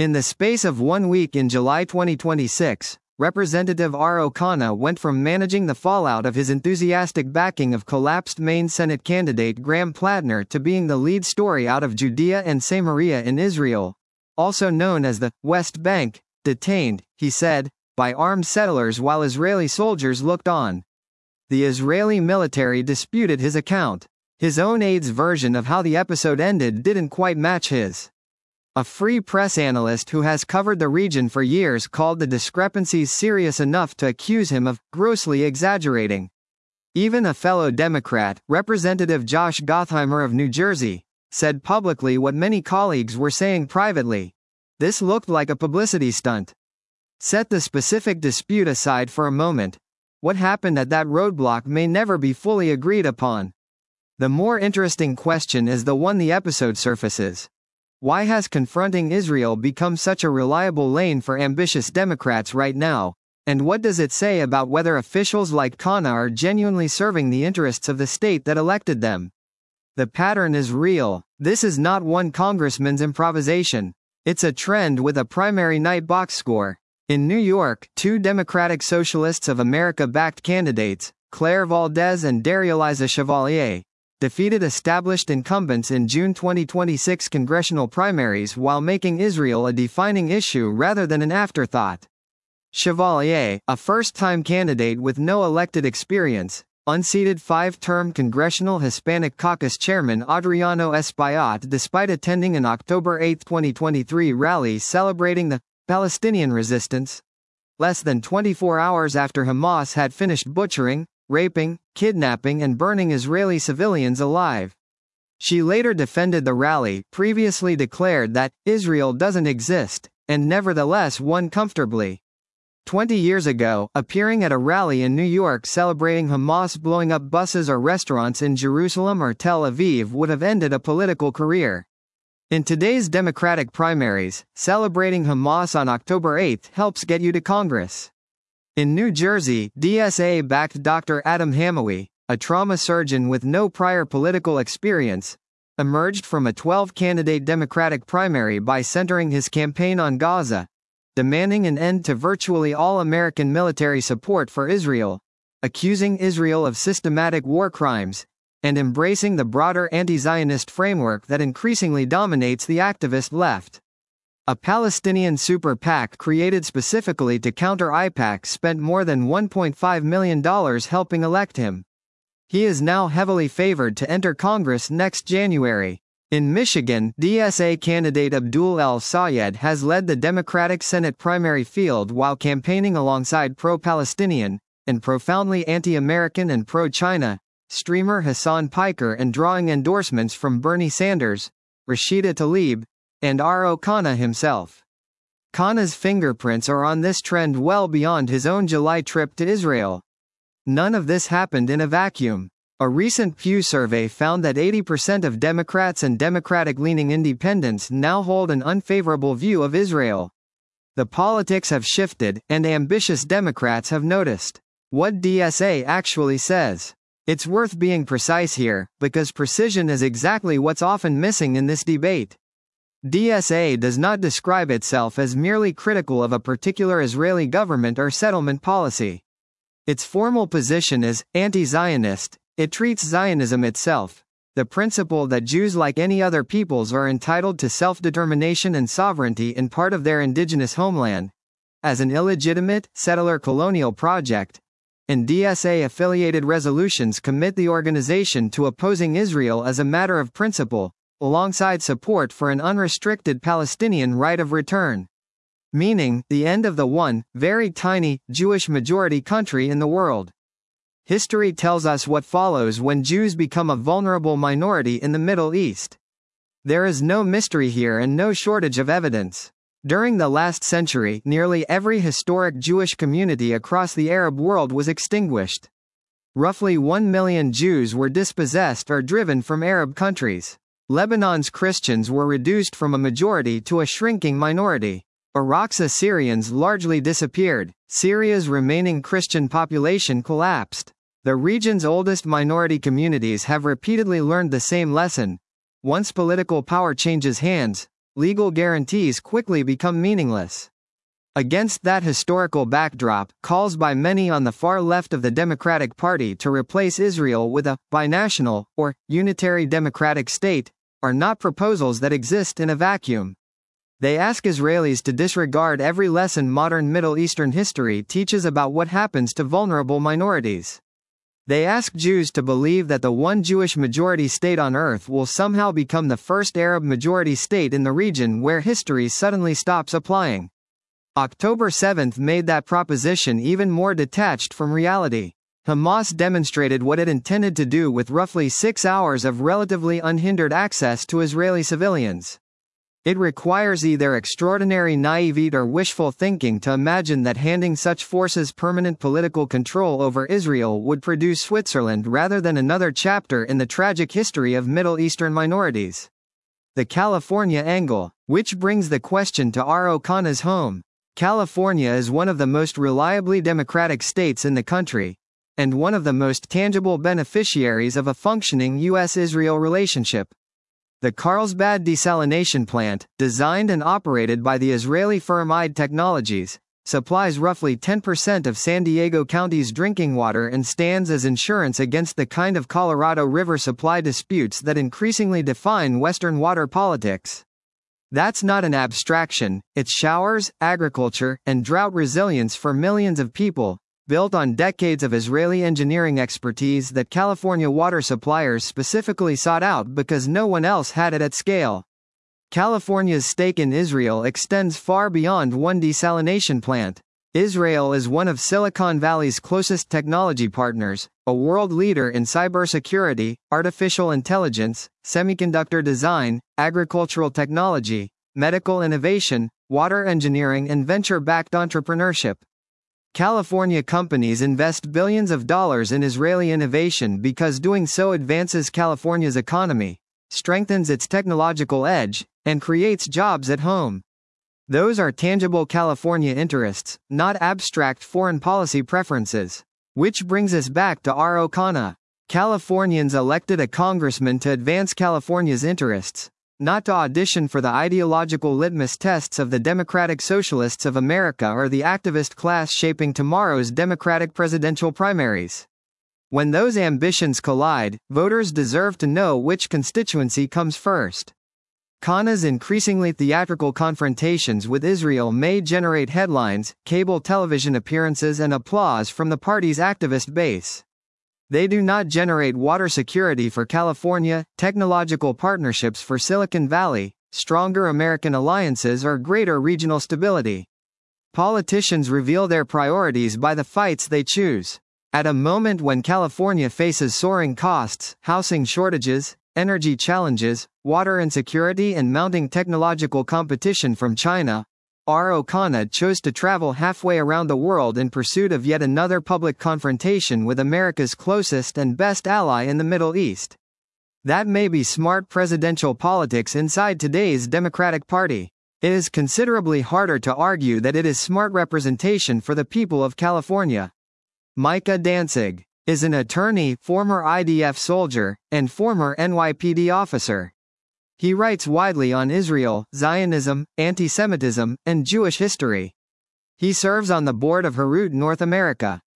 In the space of 1 week in July 2026, Representative Ro Khanna went from managing the fallout of his enthusiastic backing of collapsed Maine Senate candidate Graham Plattner to being the lead story out of Judea and Samaria in Israel, also known as the West Bank, detained, he said, by armed settlers while Israeli soldiers looked on. The Israeli military disputed his account. His own aide's version of how the episode ended didn't quite match his. A Free Press analyst who has covered the region for years called the discrepancies serious enough to accuse him of grossly exaggerating. Even a fellow Democrat, Representative Josh Gottheimer of New Jersey, said publicly what many colleagues were saying privately. This looked like a publicity stunt. Set the specific dispute aside for a moment. What happened at that roadblock may never be fully agreed upon. The more interesting question is the one the episode surfaces. Why has confronting Israel become such a reliable lane for ambitious Democrats right now? And what does it say about whether officials like Khanna are genuinely serving the interests of the state that elected them? The pattern is real. This is not one congressman's improvisation. It's a trend with a primary night box score. In New York, two Democratic Socialists of America-backed candidates, Claire Valdez and Darya-Liza Chevalier, defeated established incumbents in June 2026 congressional primaries while making Israel a defining issue rather than an afterthought. Chevalier, a first-time candidate with no elected experience, unseated five-term Congressional Hispanic Caucus Chairman Adriano Espaillat despite attending an October 8, 2023 rally celebrating the Palestinian resistance, less than 24 hours after Hamas had finished butchering, raping, kidnapping and burning Israeli civilians alive. She later defended the rally, previously declared that Israel doesn't exist, and nevertheless won comfortably. 20 years ago, appearing at a rally in New York celebrating Hamas blowing up buses or restaurants in Jerusalem or Tel Aviv would have ended a political career. In today's Democratic primaries, celebrating Hamas on October 8 helps get you to Congress. In New Jersey, DSA-backed Dr. Adam Hamawi, a trauma surgeon with no prior political experience, emerged from a 12-candidate Democratic primary by centering his campaign on Gaza, demanding an end to virtually all American military support for Israel, accusing Israel of systematic war crimes, and embracing the broader anti-Zionist framework that increasingly dominates the activist left. A Palestinian super PAC created specifically to counter AIPAC spent more than $1.5 million helping elect him. He is now heavily favored to enter Congress next January. In Michigan, DSA candidate Abdul El-Sayed has led the Democratic Senate primary field while campaigning alongside pro-Palestinian, and profoundly anti-American and pro-China, streamer Hassan Piker and drawing endorsements from Bernie Sanders, Rashida Tlaib, and Ro Khanna himself. Khanna's fingerprints are on this trend well beyond his own July trip to Israel. None of this happened in a vacuum. A recent Pew survey found that 80% of Democrats and Democratic-leaning independents now hold an unfavorable view of Israel. The politics have shifted, and ambitious Democrats have noticed. What DSA actually says. It's worth being precise here, because precision is exactly what's often missing in this debate. DSA does not describe itself as merely critical of a particular Israeli government or settlement policy. Its formal position is anti-Zionist. It treats Zionism itself, the principle that Jews like any other peoples are entitled to self-determination and sovereignty in part of their indigenous homeland, as an illegitimate, settler colonial project, and DSA-affiliated resolutions commit the organization to opposing Israel as a matter of principle, alongside support for an unrestricted Palestinian right of return. Meaning, the end of the one, very tiny, Jewish-majority country in the world. History tells us what follows when Jews become a vulnerable minority in the Middle East. There is no mystery here and no shortage of evidence. During the last century, nearly every historic Jewish community across the Arab world was extinguished. Roughly 1 million Jews were dispossessed or driven from Arab countries. Lebanon's Christians were reduced from a majority to a shrinking minority. Iraq's Assyrians largely disappeared. Syria's remaining Christian population collapsed. The region's oldest minority communities have repeatedly learned the same lesson. Once political power changes hands, legal guarantees quickly become meaningless. Against that historical backdrop, calls by many on the far left of the Democratic Party to replace Israel with a binational, or unitary democratic state, are not proposals that exist in a vacuum. They ask Israelis to disregard every lesson modern Middle Eastern history teaches about what happens to vulnerable minorities. They ask Jews to believe that the one Jewish majority state on earth will somehow become the first Arab majority state in the region where history suddenly stops applying. October 7 made that proposition even more detached from reality. Hamas demonstrated what it intended to do with roughly 6 hours of relatively unhindered access to Israeli civilians. It requires either extraordinary naivete or wishful thinking to imagine that handing such forces permanent political control over Israel would produce Switzerland rather than another chapter in the tragic history of Middle Eastern minorities. The California angle, which brings the question to Aro Khanna's home. California is one of the most reliably democratic states in the country, and one of the most tangible beneficiaries of a functioning U.S.-Israel relationship. The Carlsbad desalination plant, designed and operated by the Israeli firm Ide Technologies, supplies roughly 10% of San Diego County's drinking water and stands as insurance against the kind of Colorado River supply disputes that increasingly define Western water politics. That's not an abstraction, it's showers, agriculture, and drought resilience for millions of people, built on decades of Israeli engineering expertise that California water suppliers specifically sought out because no one else had it at scale. California's stake in Israel extends far beyond one desalination plant. Israel is one of Silicon Valley's closest technology partners, a world leader in cybersecurity, artificial intelligence, semiconductor design, agricultural technology, medical innovation, water engineering, and venture-backed entrepreneurship. California companies invest billions of dollars in Israeli innovation because doing so advances California's economy, strengthens its technological edge, and creates jobs at home. Those are tangible California interests, not abstract foreign policy preferences. Which brings us back to Aro Khanna. Californians elected a congressman to advance California's interests, not to audition for the ideological litmus tests of the Democratic Socialists of America or the activist class shaping tomorrow's Democratic presidential primaries. When those ambitions collide, voters deserve to know which constituency comes first. Khanna's increasingly theatrical confrontations with Israel may generate headlines, cable television appearances, and applause from the party's activist base. They do not generate water security for California, technological partnerships for Silicon Valley, stronger American alliances, or greater regional stability. Politicians reveal their priorities by the fights they choose. At a moment when California faces soaring costs, housing shortages, energy challenges, water insecurity, and mounting technological competition from China, Aro Khanna chose to travel halfway around the world in pursuit of yet another public confrontation with America's closest and best ally in the Middle East. That may be smart presidential politics inside today's Democratic Party. It is considerably harder to argue that it is smart representation for the people of California. Micah Danzig is an attorney, former IDF soldier, and former NYPD officer. He writes widely on Israel, Zionism, anti-Semitism, and Jewish history. He serves on the board of Herut North America,